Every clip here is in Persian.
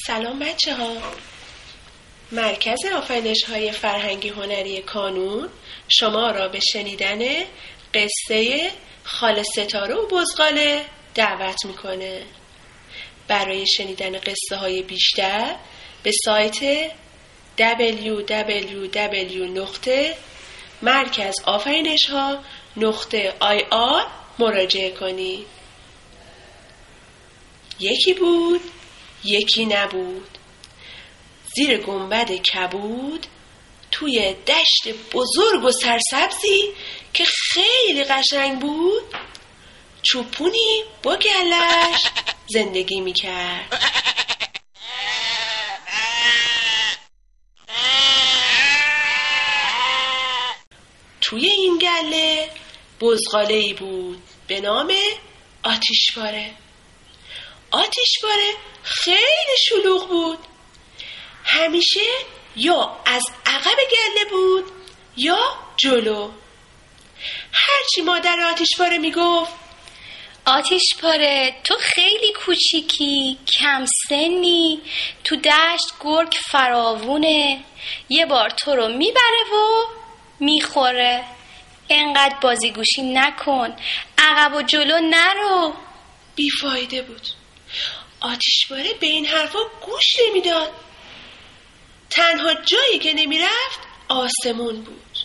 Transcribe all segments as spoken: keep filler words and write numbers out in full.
سلام بچه ها. مرکز آفرینش های فرهنگی هنری کانون شما را به شنیدن قصه خاله ستاره و بزغاله دعوت میکنه. برای شنیدن قصه های بیشتر به سایت دبلیو دبلیو دبلیو نقطه مرکز آفرینش ها نقطه آی آر مراجعه کنید. یکی بود، یکی نبود. زیر گنبد کبود، توی دشت بزرگ و سرسبزی که خیلی قشنگ بود، چوپونی با گلش زندگی میکرد. توی این گله بزغاله‌ای بود به نام آتیشپاره. آتیشپاره خیلی شلوغ بود. همیشه یا از عقب گله بود یا جلو. هرچی مادر آتیشپاره میگفت: آتیشپاره تو خیلی کوچیکی، کم سنی، تو دشت گرگ فراوونه، یه بار تو رو میبره و میخوره. انقدر بازیگوشی نکن، عقب و جلو نرو. بیفایده بود. آتیشپاره به این حرفا گوش نمیداد. تنها جایی که نمیرفت آسمون بود.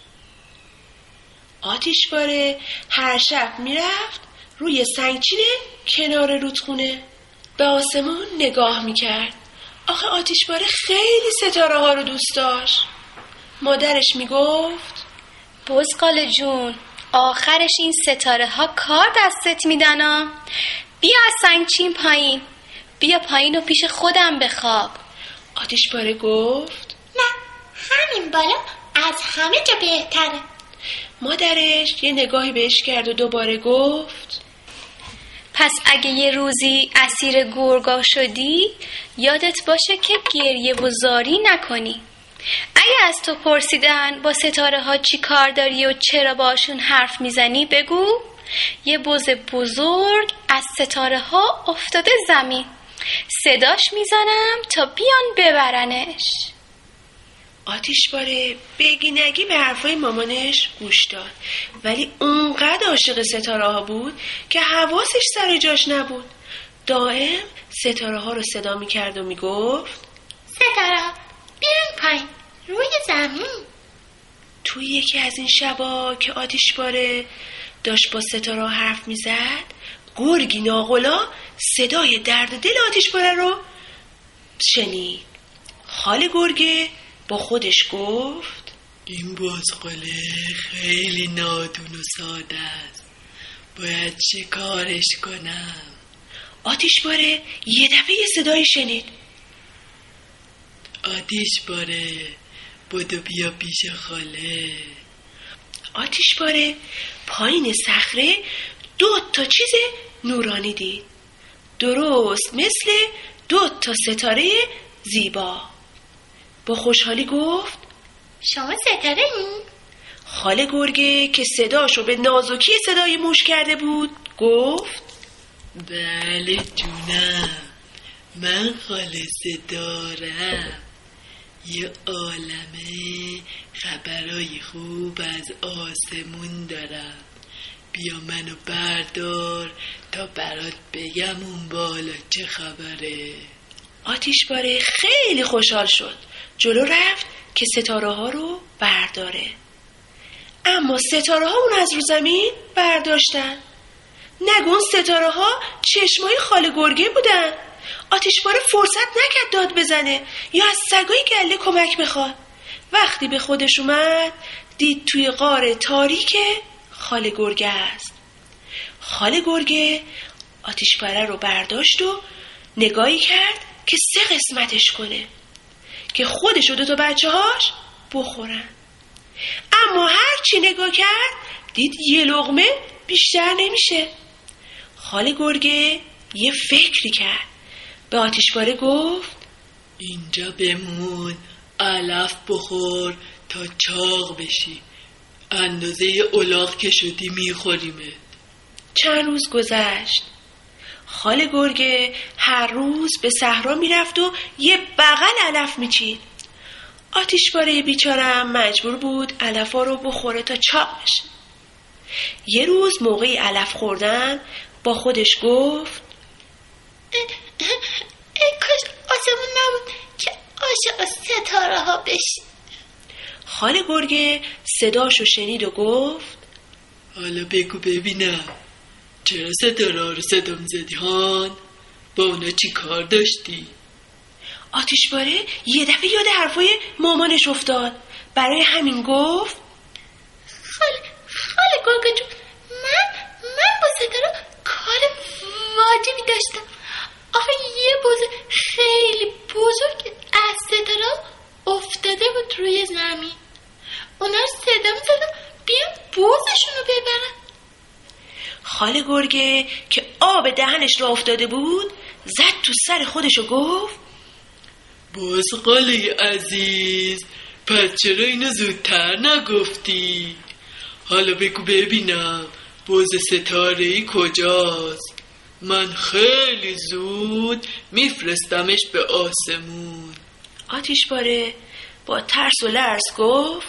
آتیشپاره هر شب میرفت روی سنگچین کنار رودخونه به آسمون نگاه میکرد. آخه آتیشپاره خیلی ستاره ها رو دوست داشت. مادرش میگفت: بزغاله جون، آخرش این ستاره ها کار دستت میدن ها. بیا از سنگچین پایین، بیا پایین و پیش خودم بخواب. آتیشپاره گفت: نه، همین بالا از همه جا بهتره. مادرش یه نگاهی بهش کرد و دوباره گفت: پس اگه یه روزی اسیر گرگا شدی، یادت باشه که گریه و زاری نکنی. اگه از تو پرسیدن با ستاره ها چی کار داری و چرا باشون حرف میزنی، بگو یه بز بزرگ از ستاره ها افتاده زمین، صداش میزنم تا بیان ببرنش. آتیشپاره بگی نگی به حرفای مامانش گوش داد، ولی اونقدر عاشق ستاره ها بود که حواسش سر جاش نبود. دائم ستاره ها رو صدا میکرد و میگفت: ستاره ها بیاین پایین روی زمین. توی یکی از این شبا که آتیشپاره داشت با ستاره ها حرف میزد، گرگی ناقلا صدای درد دل آتیشپاره رو شنید. خاله گرگه با خودش گفت: این بزغاله خیلی نادون و ساده است، باید چه کارش کنم؟ آتیشپاره یه دفعه یه صدایی شنید: آتیشپاره بدو بیا پیش خاله. آتیشپاره پایین صخره دو تا چیز نورانی دید، درست مثل دو تا ستاره زیبا. با خوشحالی گفت: شما ستاره این؟ خاله گرگه که صداشو به نازکی صدای موش کرده بود گفت: بله جونم، من خاله ستاره‌ام. یه عالمه خبرای خوب از آسمون دارم، بیا منو بردار تا برات بگم اون بالا چه خبره. آتیشپاره خیلی خوشحال شد، جلو رفت که ستاره ها رو برداره. اما ستاره ها اون از رو زمین برداشتن. نگون ستاره ها چشمای خاله گرگه بودن. آتیشپاره فرصت نکرد داد بزنه یا از سگای گله کمک بخواد. وقتی به خودش اومد دید توی غار تاریک خاله گرگه است. خاله گرگه آتیشپاره رو برداشت و نگاهی کرد که سه قسمتش کنه که خودش و دو تا بچه هاش بخورن. اما هر چی نگاه کرد دید یه لقمه بیشتر نمیشه. خاله گرگه یه فکری کرد، به آتیشپاره گفت: اینجا بمون، علف بخور تا چاق بشی، اندازه الاغ که شدی میخوریمه. چند روز گذشت. خاله گرگه هر روز به صحرا میرفت و یه بغل علف میچید. آتیشپاره بیچاره‌ام مجبور بود علفا رو بخوره تا چاق بشه. یه روز موقعی علف خوردن با خودش گفت ای, ای کاش آسمون نبود که عاشق ستاره ها بشی. خاله گرگه صداشو شنید و گفت حالا بگو ببینم چرا ستاره ها رو صدام زدی هان؟ با اونا چی کار داشتی؟ آتیشپاره یه دفعه یاد حرفای مامانش افتاد. برای همین گفت خاله خاله گرگه جون، من من با ستاره کار واجبی داشتم. آخه یه بوز خیلی بزرگ از ستاره افتاده بود روی زمین. اونا رو صدا می‌زدم بیان بوزشون رو ببرن. خاله گرگه که آب دهنش را افتاده بود زد تو سر خودش و گفت بزغاله عزیز، پس چرا اینو زودتر نگفتی؟ حالا بگو ببینم بز ستاره‌ای کجاست؟ من خیلی زود میفرستمش به آسمون. آتیشپاره با ترس و لرز گفت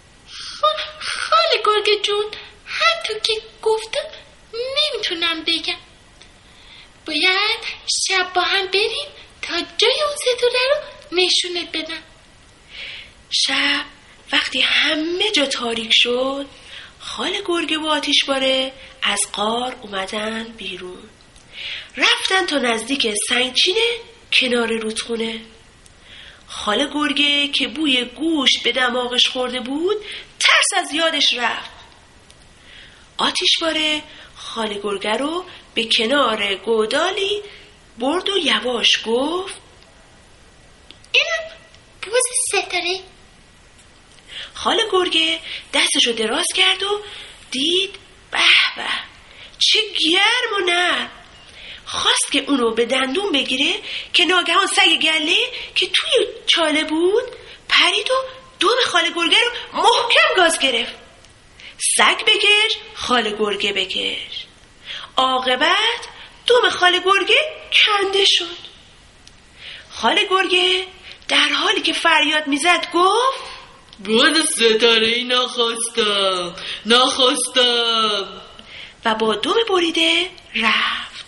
خاله گرگه جون، همونطور که گفتم نمیتونم بگم. باید شب با هم بریم تا جای اون ستاره رو نشونت بدم. شب وقتی همه جا تاریک شد خاله گرگه و آتیشپاره از غار اومدن بیرون. رفتن تا نزدیک سنگچینه کنار رودخونه. خاله گرگه که بوی گوشت به دماغش خورده بود ترس از یادش رفت. آتیشپاره خاله گرگه رو به کنار گودالی برد و یواش گفت اینم بوز ستاره. خاله گرگه دستشو دراز کرد و دید به به چه گرم و نرم. خواست که اونو به دندون بگیره که ناگهان سگ گله که توی چاله بود پرید و دم خاله گرگه رو محکم گاز گرفت. سگ بکش خاله گرگه بکش. عاقبت دم خاله گرگه کنده شد. خاله گرگه در حالی که فریاد میزد گفت بز ستاره‌ای نخواستم نخواستم و با دم بریده رفت.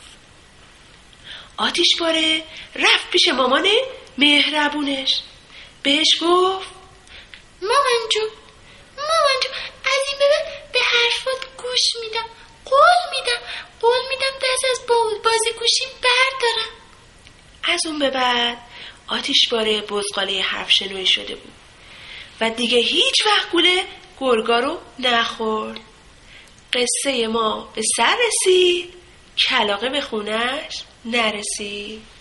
آتیشپاره رفت پیش مامان مهربونش. بهش گفت مامان جون مامان جون از این به بعد به حرفات گوش میدم. قول میدم قول میدم دست از بازی گوشیم بردارم. از اون به بعد آتیشپاره بزغاله حرف شنوی شده بود و دیگه هیچ وقت گوله گرگا رو نخورد. قصه ما به سر رسید، کلاغه به خونش نرسید.